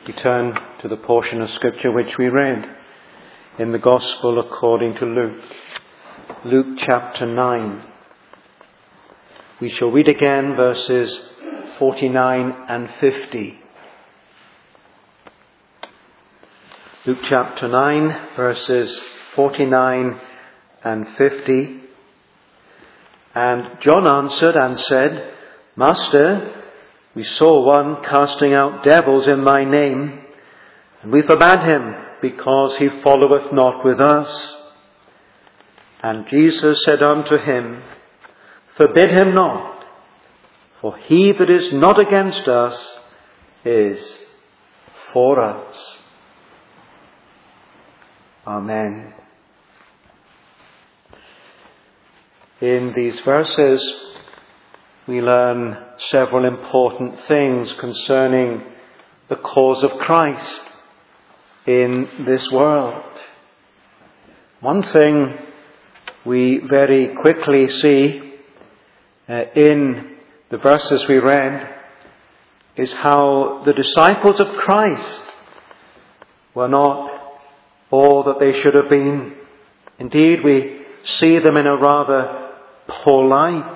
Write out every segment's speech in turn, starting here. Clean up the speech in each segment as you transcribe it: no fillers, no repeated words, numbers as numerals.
We turn to the portion of Scripture which we read in the Gospel according to Luke. Luke chapter 9. We shall read again verses 49 and 50. Luke chapter 9, verses 49 and 50. And John answered and said, Master, we saw one casting out devils in thy name, and we forbade him, because he followeth not with us. And Jesus said unto him, Forbid him not, for he that is not against us is for us. Amen. In these verses, we learn several important things concerning the cause of Christ in this world. One thing we very quickly see in the verses we read is how the disciples of Christ were not all that they should have been. Indeed, we see them in a rather poor light.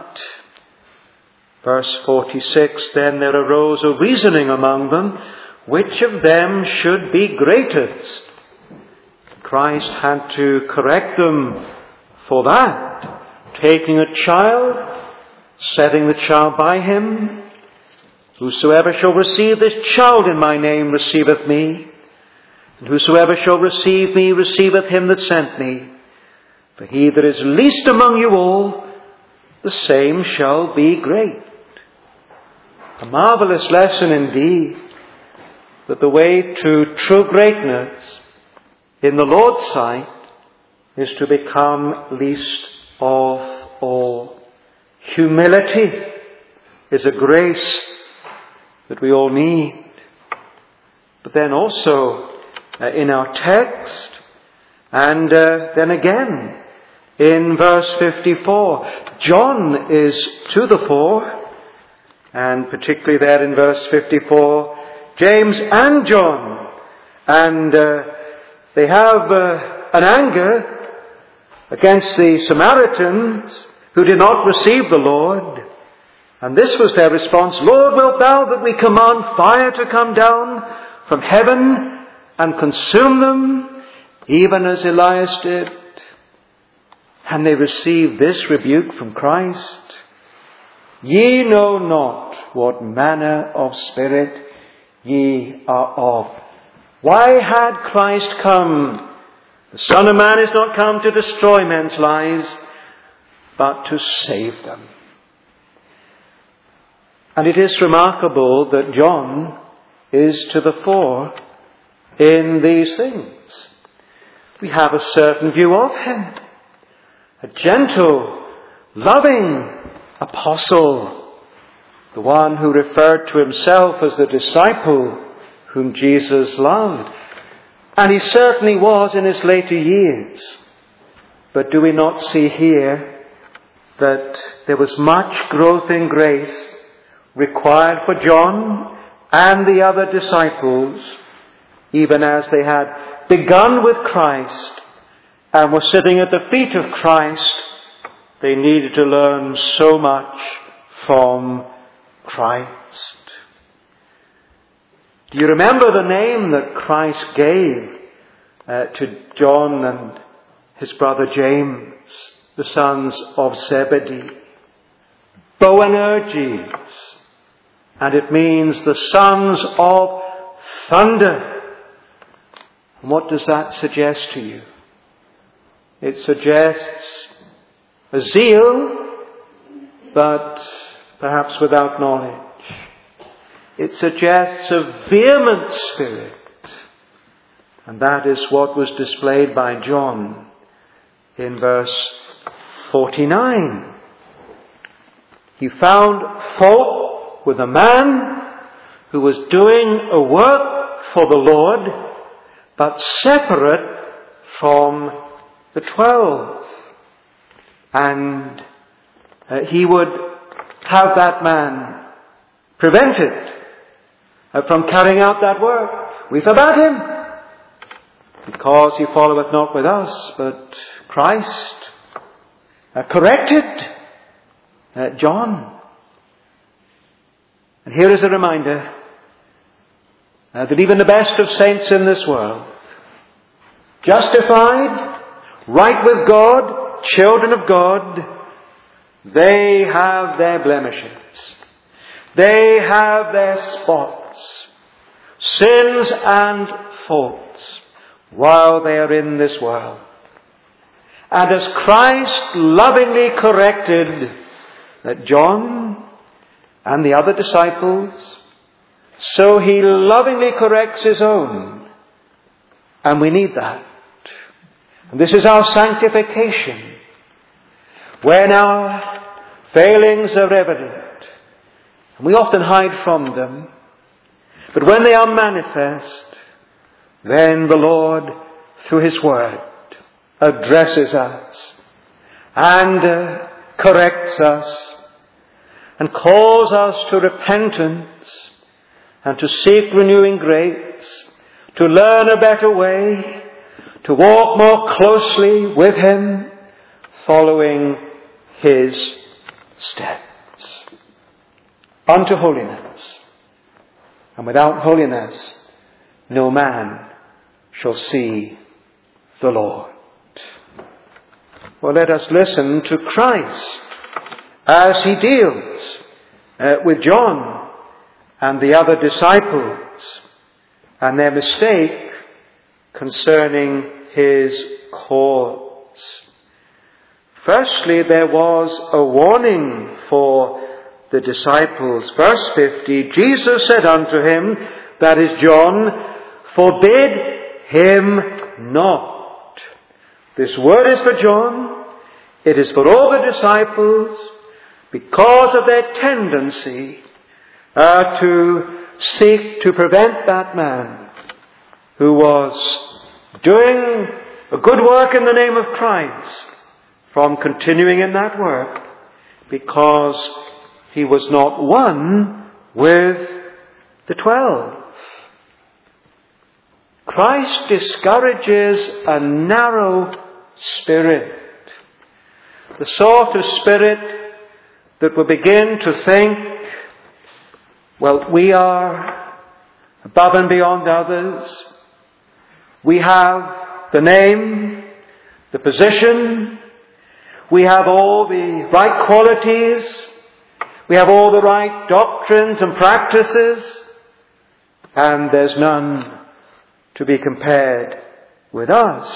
Verse 46, Then there arose a reasoning among them, which of them should be greatest? Christ had to correct them for that, taking a child, setting the child by him. Whosoever shall receive this child in my name receiveth me, and whosoever shall receive me receiveth him that sent me. For he that is least among you all, the same shall be great. A marvelous lesson indeed, that the way to true greatness in the Lord's sight is to become least of all. Humility is a grace that we all need. But then also in our text, and then again in verse 54, John is to the fore. And particularly there in verse 54, James and John. And they have an anger against the Samaritans who did not receive the Lord. And this was their response, Lord, wilt thou that we command fire to come down from heaven and consume them, even as Elias did? And they received this rebuke from Christ. Ye know not what manner of spirit ye are of. Why had Christ come? The Son of Man is not come to destroy men's lives, but to save them. And it is remarkable that John is to the fore in these things. We have a certain view of him. A gentle, loving apostle, the one who referred to himself as the disciple whom Jesus loved. And he certainly was in his later years. But do we not see here that there was much growth in grace required for John and the other disciples, even as they had begun with Christ and were sitting at the feet of Christ? They needed to learn so much from Christ. Do you remember the name that Christ gave to John and his brother James, the sons of Zebedee? Boanerges. And it means the sons of thunder. And what does that suggest to you? It suggests a zeal, but perhaps without knowledge. It suggests a vehement spirit. And that is what was displayed by John in verse 49. He found fault with a man who was doing a work for the Lord, but separate from the 12. And he would have that man prevented from carrying out that work. We forbade him, because he followeth not with us. But Christ corrected John. And here is a reminder that even the best of saints in this world, justified, right with God, children of God, they have their blemishes. They have their spots, sins and faults, while they are in this world. And as Christ lovingly corrected John and the other disciples, so he lovingly corrects his own. And we need that. And this is our sanctification. When our failings are evident, and we often hide from them, but when they are manifest, then the Lord, through his word, addresses us and corrects us and calls us to repentance and to seek renewing grace, to learn a better way, to walk more closely with him, following his steps unto holiness. And without holiness, no man shall see the Lord. Well, let us listen to Christ as he deals with John and the other disciples and their mistake concerning his cause. Firstly, there was a warning for the disciples. Verse 50, Jesus said unto him, that is John, forbid him not. This word is for John. It is for all the disciples, because of their tendency to seek to prevent that man who was doing a good work in the name of Christ from continuing in that work, because he was not one with the 12. Christ discourages a narrow spirit, the sort of spirit that will begin to think, well, we are above and beyond others. We have the name, the position. We have all the right qualities. We have all the right doctrines and practices. And there's none to be compared with us.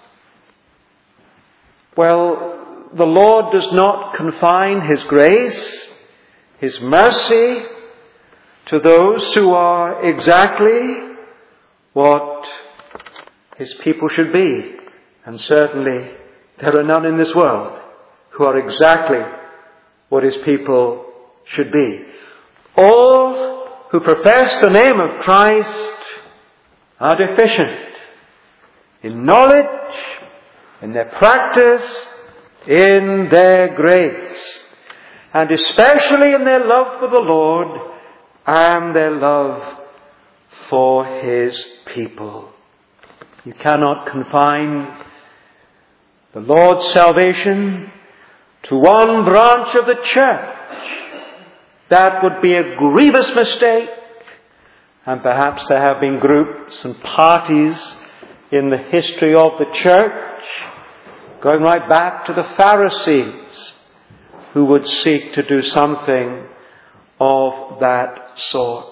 Well, the Lord does not confine his grace, his mercy, to those who are exactly what his people should be. And certainly there are none in this world who are exactly what his people should be. All who profess the name of Christ are deficient in knowledge, in their practice, in their grace, and especially in their love for the Lord and their love for his people. You cannot confine the Lord's salvation to one branch of the church. That would be a grievous mistake. And perhaps there have been groups and parties in the history of the church, going right back to the Pharisees, who would seek to do something of that sort.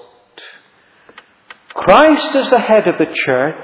Christ is the head of the church.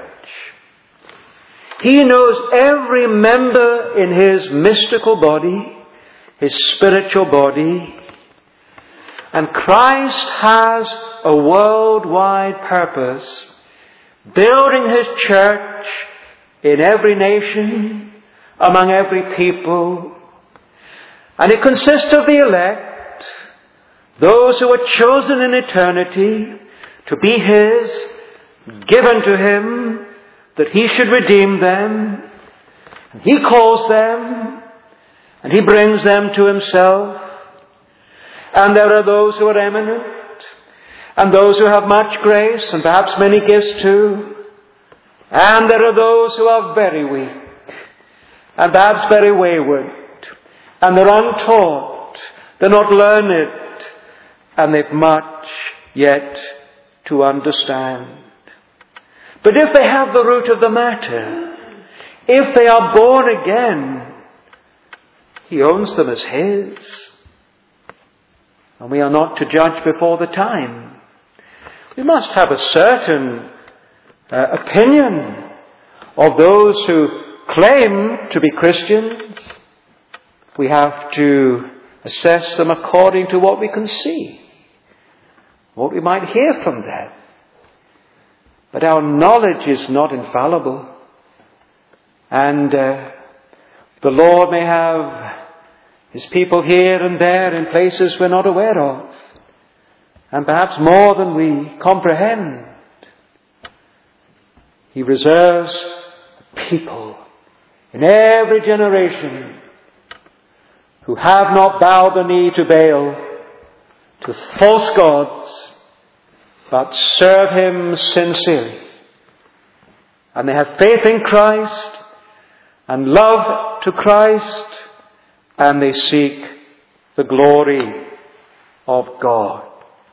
He knows every member in his mystical body, his spiritual body. And Christ has a worldwide purpose, building his church in every nation, among every people. And it consists of the elect, those who are chosen in eternity to be his, given to him, that he should redeem them. And he calls them, and he brings them to himself. And there are those who are eminent, and those who have much grace, and perhaps many gifts too. And there are those who are very weak, and perhaps very wayward, and they're untaught, they're not learned, and they've much yet to understand. But if they have the root of the matter, if they are born again, He owns them as His. And we are not to judge before the time. We must have a certain opinion of those who claim to be Christians. We have to assess them according to what we can see, what we might hear from them. But our knowledge is not infallible. And the Lord may have His people here and there in places we're not aware of, and perhaps more than we comprehend. He reserves people in every generation who have not bowed the knee to Baal, to false gods, but serve Him sincerely. And they have faith in Christ and love to Christ, and they seek the glory of God.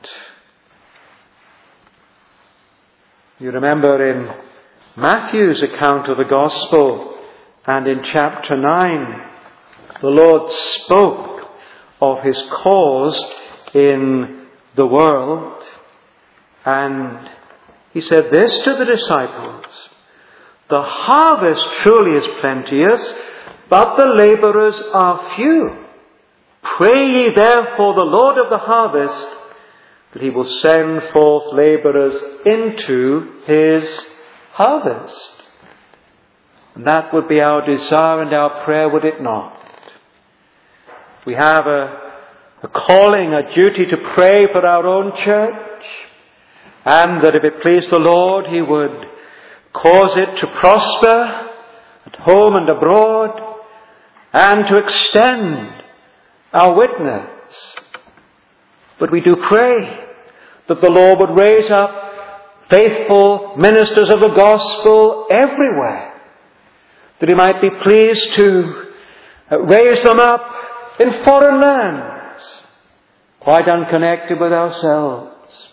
You remember in Matthew's account of the Gospel, and in chapter 9, the Lord spoke of His cause in the world, and He said this to the disciples: "The harvest truly is plenteous, but the labourers are few. Pray ye therefore the Lord of the harvest, that He will send forth labourers into His harvest." And that would be our desire and our prayer, would it not? We have a calling, a duty to pray for our own church, and that if it pleased the Lord, He would cause it to prosper at home and abroad, and to extend our witness. But we do pray that the Lord would raise up faithful ministers of the gospel everywhere, that He might be pleased to raise them up in foreign lands, quite unconnected with ourselves.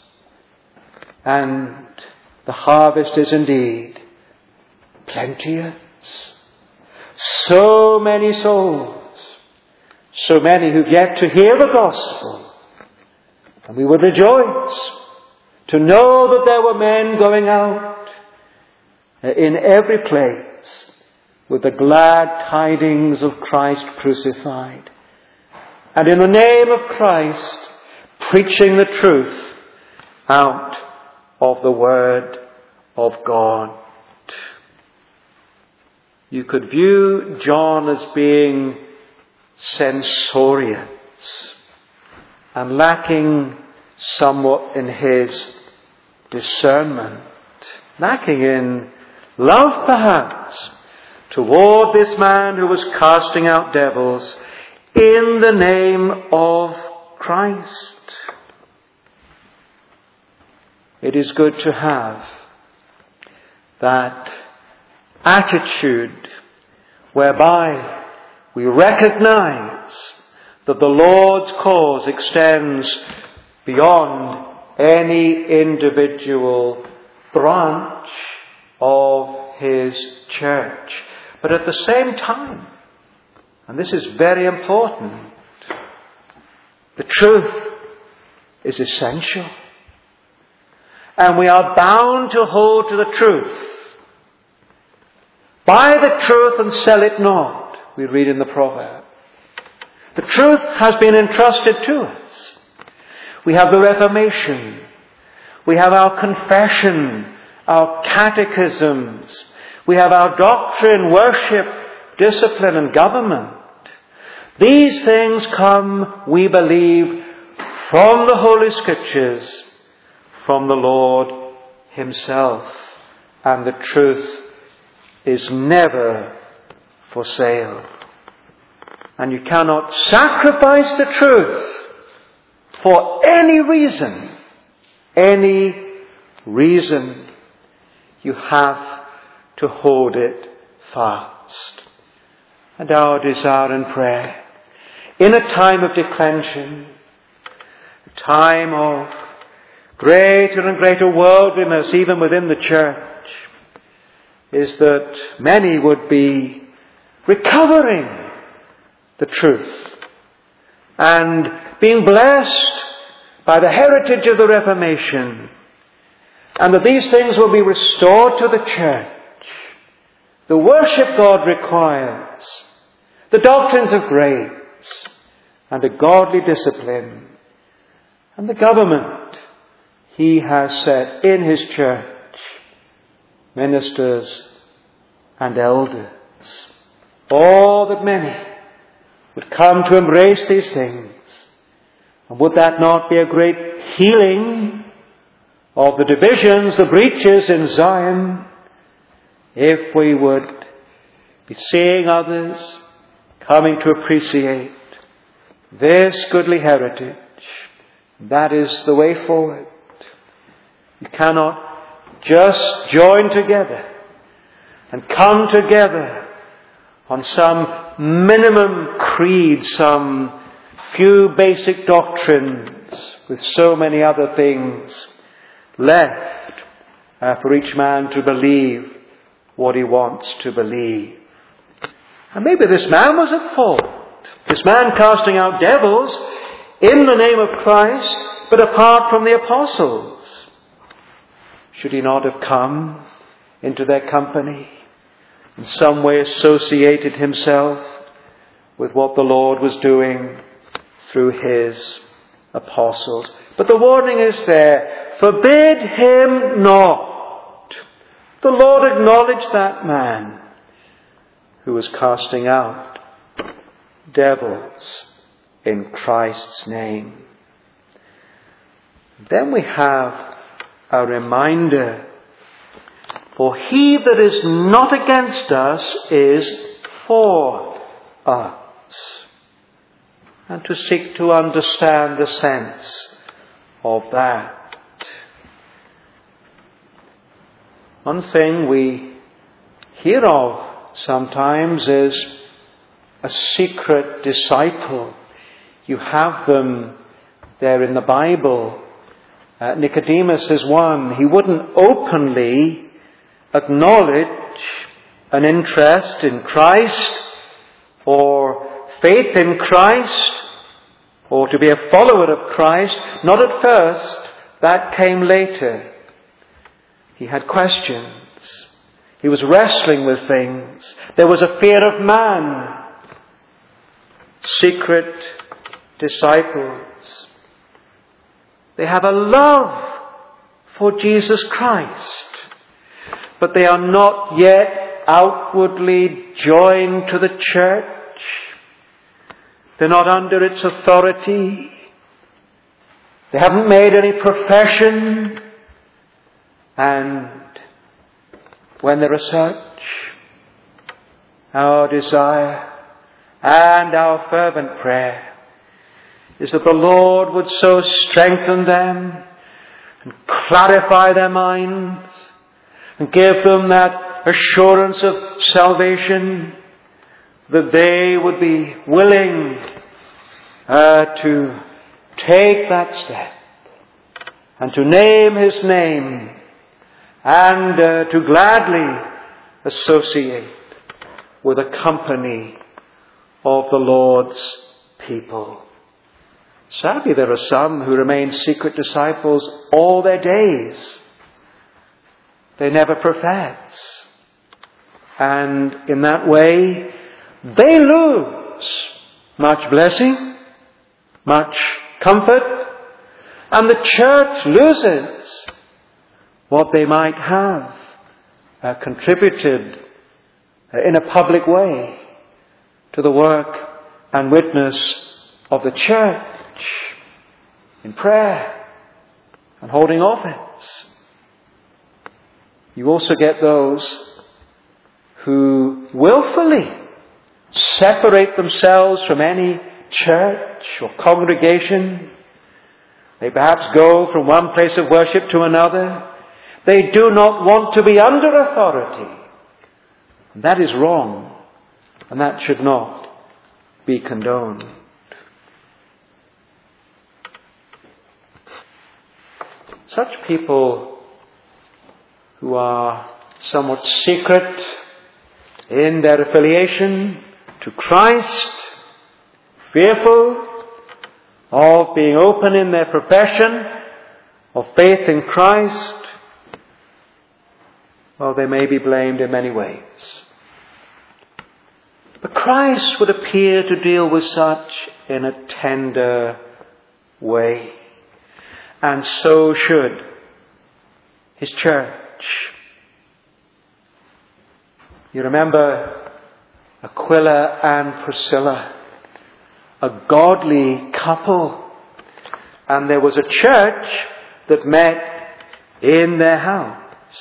And the harvest is indeed plenteous. So many souls, so many who've yet to hear the gospel. And we would rejoice to know that there were men going out in every place with the glad tidings of Christ crucified, and in the name of Christ preaching the truth out of the Word of God. You could view John as being censorious and lacking somewhat in his discernment, lacking in love perhaps toward this man who was casting out devils in the name of Christ. It is good to have that attitude whereby we recognize that the Lord's cause extends beyond any individual branch of His church. But at the same time, and this is very important, the truth is essential. And we are bound to hold to the truth. Buy the truth and sell it not, we read in the proverb. The truth has been entrusted to us. We have the Reformation. We have our confession, our catechisms. We have our doctrine, worship, discipline and government. These things come, we believe, from the Holy Scriptures, from the Lord Himself. And the truth is never for sale. And you cannot sacrifice the truth for any reason any reason, you have to hold it fast. And our desire and prayer, in a time of declension, a time of greater and greater worldliness, even within the church, is that many would be recovering the truth and being blessed by the heritage of the Reformation, and that these things will be restored to the church. The worship God requires, the doctrines of grace, and a godly discipline, and the government He has set in His church, ministers and elders. Oh, that many would come to embrace these things. And would that not be a great healing of the divisions, the breaches in Zion, if we would be seeing others coming to appreciate this goodly heritage? That is the way forward. You cannot just join together and come together on some minimum creed, some few basic doctrines, with so many other things left for each man to believe what he wants to believe. And maybe this man was at fault. This man casting out devils in the name of Christ, but apart from the apostles. Should he not have come into their company, in some way associated himself with what the Lord was doing through His apostles? But the warning is there. Forbid him not. The Lord acknowledged that man who was casting out devils in Christ's name. Then we have a reminder, for he that is not against us is for us. And to seek to understand the sense of that. One thing we hear of sometimes is a secret disciple. You have them there in the Bible. Nicodemus is one. He wouldn't openly acknowledge an interest in Christ or faith in Christ or to be a follower of Christ. Not at first. That came later. He had questions. He was wrestling with things. There was a fear of man. Secret disciples. They have a love for Jesus Christ, but they are not yet outwardly joined to the church. They're not under its authority. They haven't made any profession. And when there are such, our desire and our fervent prayer is that the Lord would so strengthen them and clarify their minds and give them that assurance of salvation that they would be willing to take that step and to name His name and to gladly associate with a company of the Lord's people. Sadly, there are some who remain secret disciples all their days. They never profess. And in that way, they lose much blessing, much comfort, and the church loses what they might have contributed in a public way to the work and witness of the church in prayer and holding office. You also get those who willfully separate themselves from any church or congregation They perhaps go from one place of worship to another. They do not want to be under authority. And that is wrong, and that should not be condoned. Such people who are somewhat secret in their affiliation to Christ, fearful of being open in their profession of faith in Christ, well, they may be blamed in many ways. But Christ would appear to deal with such in a tender way. And so should His church. You remember Aquila and Priscilla, a godly couple. And there was a church that met in their house.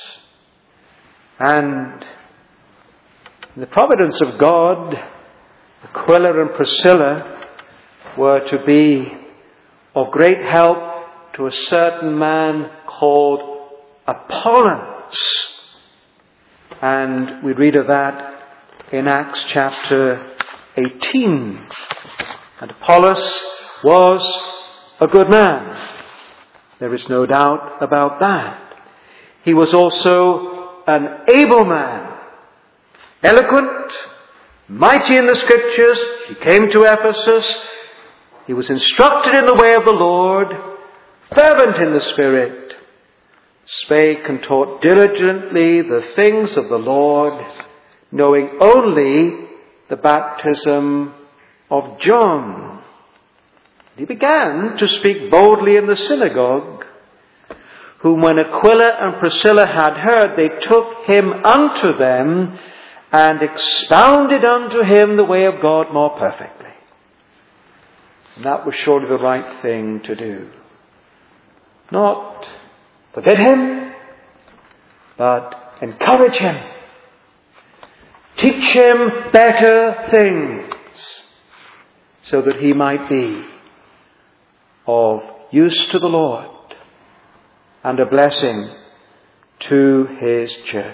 And in the providence of God, Aquila and Priscilla were to be of great help to a certain man called Apollos. And we read of that in Acts chapter 18. And Apollos was a good man. There is no doubt about that. He was also an able man, eloquent, mighty in the Scriptures. He came to Ephesus. He was instructed in the way of the Lord, fervent in the Spirit, spake and taught diligently the things of the Lord, knowing only the baptism of John. He began to speak boldly in the synagogue, whom when Aquila and Priscilla had heard, they took him unto them and expounded unto him the way of God more perfectly. And that was surely the right thing to do. Not forbid him, but encourage him. Teach him better things, so that he might be of use to the Lord and a blessing to His church.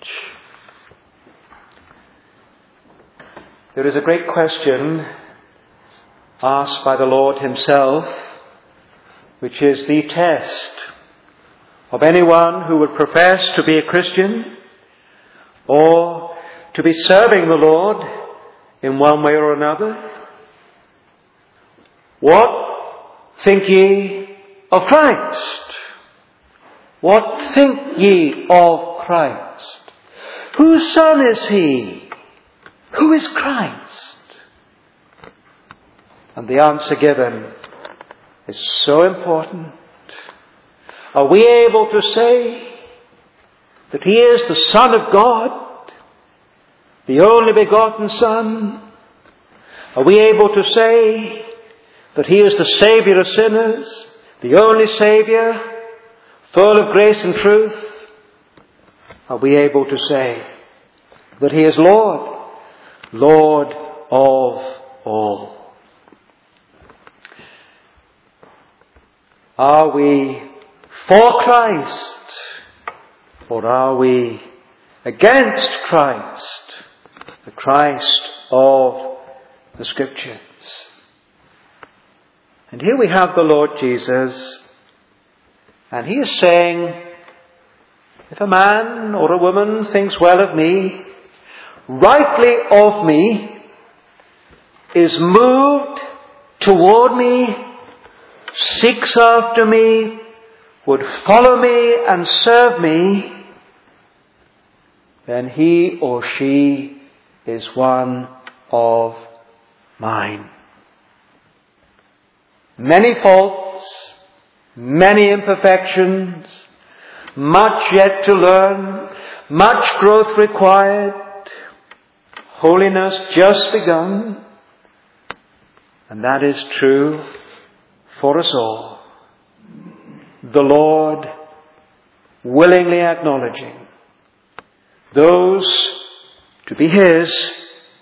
There is a great question asked by the Lord Himself, which is the test of anyone who would profess to be a Christian or to be serving the Lord in one way or another. What think ye of Christ? What think ye of Christ? Whose son is He? Who is Christ? And the answer given is so important. Are we able to say that He is the Son of God, the only begotten Son? Are we able to say that He is the Saviour of sinners, the only Saviour, full of grace and truth? Are we able to say that He is Lord, Lord of all? Are we for Christ, or are we against Christ, the Christ of the Scriptures? And here we have the Lord Jesus, and He is saying, if a man or a woman thinks well of me, rightly of me, is moved toward me, seeks after me, would follow me and serve me, then he or she is one of mine. Many faults, many imperfections, much yet to learn, much growth required, holiness just begun, and that is true for us all. The Lord willingly acknowledging those to be His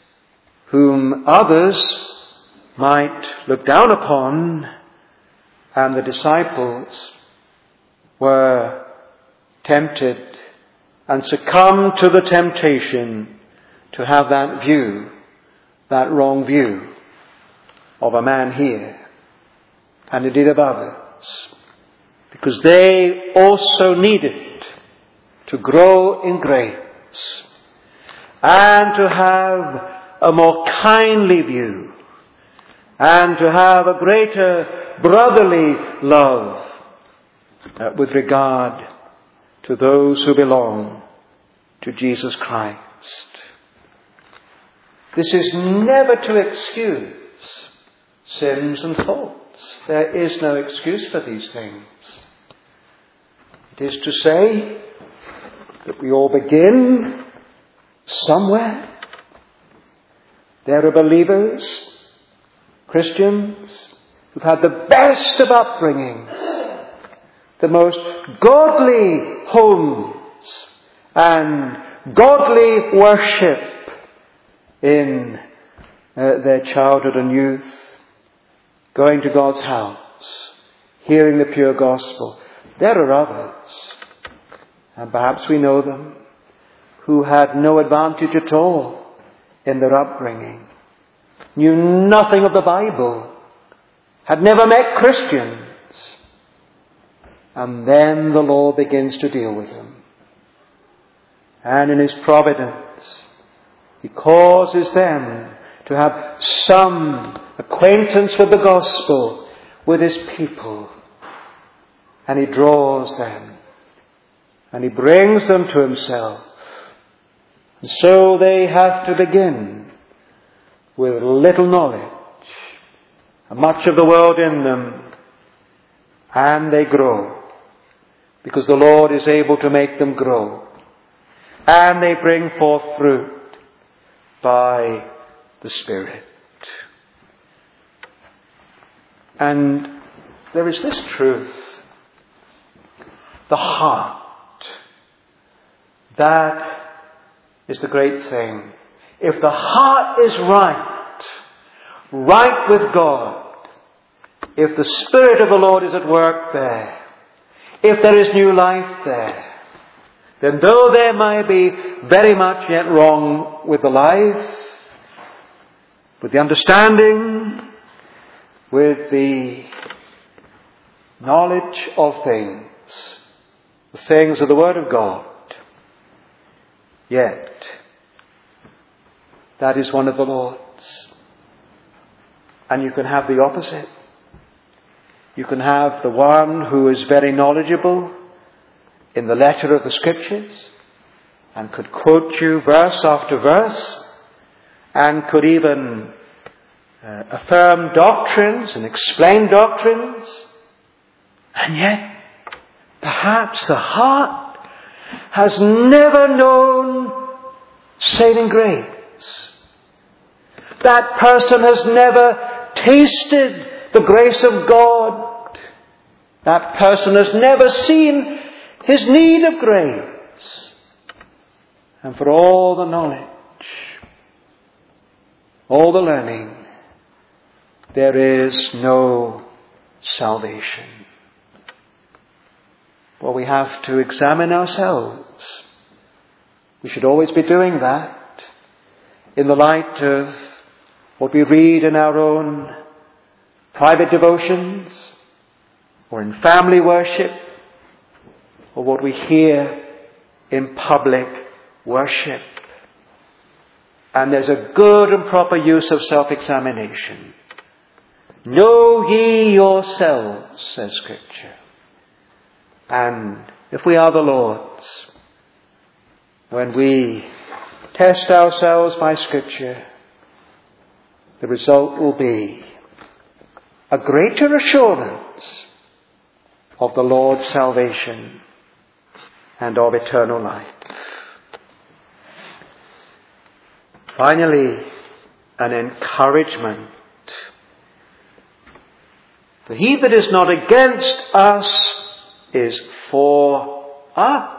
whom others might look down upon And the disciples were tempted and succumbed to the temptation to have that view, that wrong view of a man here, and indeed of others, because they also needed to grow in grace and to have a more kindly view and to have a greater brotherly love with regard to those who belong to Jesus Christ. This is never to excuse sins and faults. There is no excuse for these things. It is to say that we all begin somewhere. There are believers, Christians, who've had the best of upbringings, the most godly homes and godly worship in their childhood and youth, going to God's house, hearing the pure gospel. There are others, and perhaps we know them, who had no advantage at all in their upbringing, knew nothing of the Bible, had never met Christians, and then the Lord begins to deal with them. And in His providence, He causes them to have some acquaintance with the gospel, with His people. And He draws them. And He brings them to Himself. And so they have to begin with little knowledge, and much of the world in them. And they grow, because the Lord is able to make them grow. And they bring forth fruit by the Spirit. And there is this truth. The heart. That is the great thing. If the heart is right with God, if the Spirit of the Lord is at work there, if there is new life there, then though there may be very much yet wrong with the life, with the understanding, with the knowledge of things, the things of the Word of God, yet that is one of the Lord's. And you can have the opposite. You can have the one who is very knowledgeable in the letter of the Scriptures and could quote you verse after verse and could even affirm doctrines and explain doctrines, and yet perhaps the heart has never known saving grace. That person has never tasted the grace of God. That person has never seen his need of grace. And for all the knowledge, all the learning, there is no salvation. Well, we have to examine ourselves. We should always be doing that in the light of what we read in our own private devotions, or in family worship, or what we hear in public worship. And there's a good and proper use of self-examination. Know ye yourselves, says Scripture. And if we are the Lord's, when we test ourselves by Scripture, the result will be a greater assurance of the Lord's salvation and of eternal life. Finally, an encouragement. For he that is not against us is for us.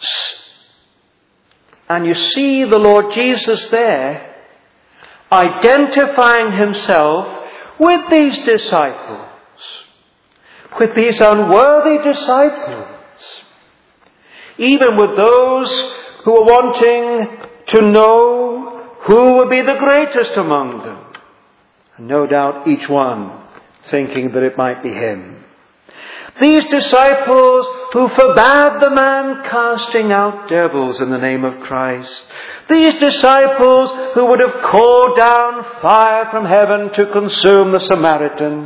And you see the Lord Jesus there identifying himself with these disciples, with these unworthy disciples, even with those who were wanting to know who would be the greatest among them. And no doubt each one thinking that it might be him. These disciples who forbade the man casting out devils in the name of Christ. These disciples who would have called down fire from heaven to consume the Samaritans.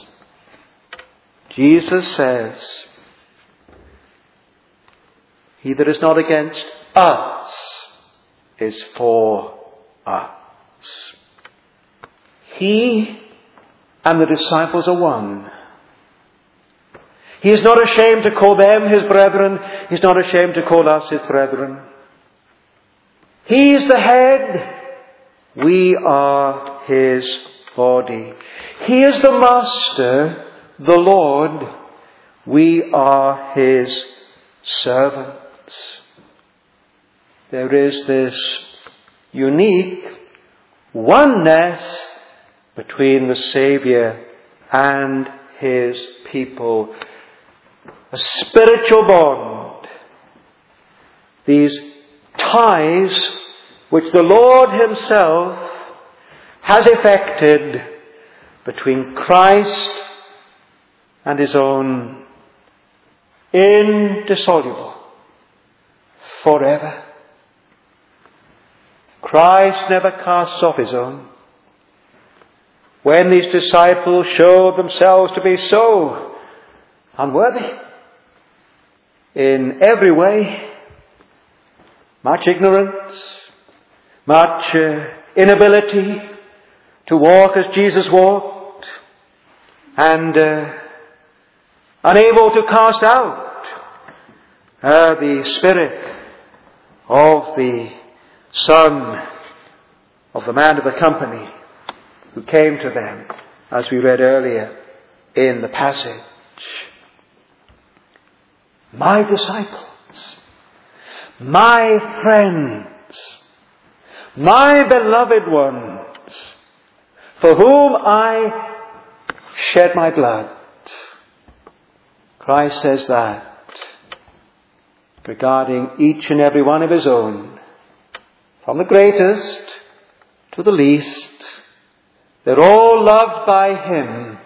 Jesus says, he that is not against us is for us. He and the disciples are one. He is not ashamed to call them his brethren. He is not ashamed to call us his brethren. He is the head. We are his body. He is the master, the Lord. We are his servants. There is this unique oneness between the Saviour and his people. A spiritual bond. These ties which the Lord himself has effected between Christ and his own, indissoluble, forever. Christ never casts off his own. When these disciples showed themselves to be so unworthy in every way, much ignorance, much inability to walk as Jesus walked, and unable to cast out the spirit of the son of the man of the company who came to them, as we read earlier in the passage. My disciples, my friends, my beloved ones, for whom I shed my blood. Christ says that regarding each and every one of his own, from the greatest to the least. They're all loved by him.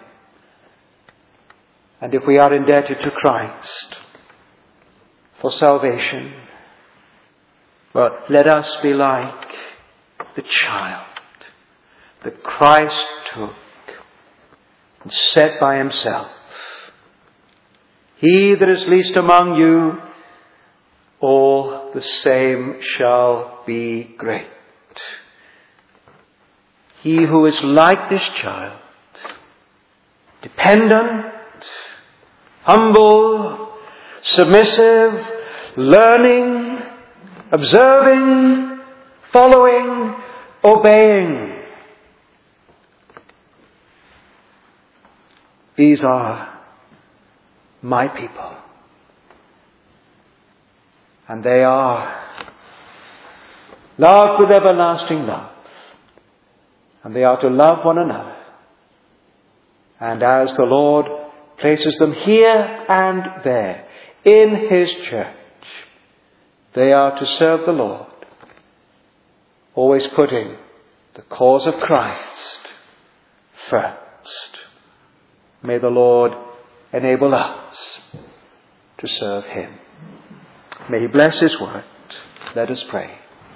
And if we are indebted to Christ for salvation, well, let us be like the child that Christ took and set by himself. He that is least among you, all the same shall be great. He who is like this child, dependent, humble, submissive, learning, observing, following, obeying. These are my people. And they are loved with everlasting love. And they are to love one another. And as the Lord places them here and there in his church, they are to serve the Lord, always putting the cause of Christ first. May the Lord enable us to serve him. May he bless his word. Let us pray.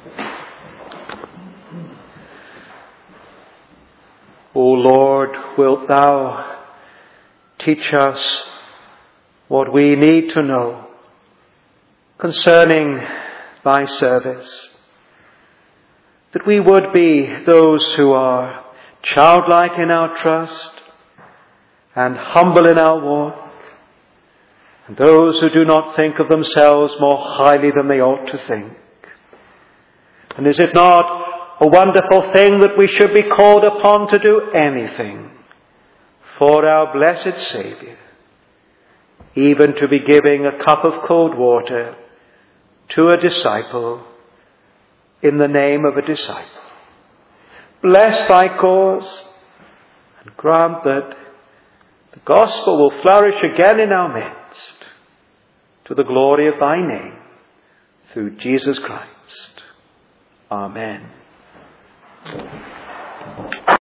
O Lord, wilt thou teach us what we need to know concerning thy service, that we would be those who are childlike in our trust and humble in our walk, and those who do not think of themselves more highly than they ought to think. And is it not a wonderful thing that we should be called upon to do anything for our blessed Saviour, even to be giving a cup of cold water to a disciple in the name of a disciple? Bless thy cause and grant that the gospel will flourish again in our midst, to the glory of thy name, through Jesus Christ. Amen.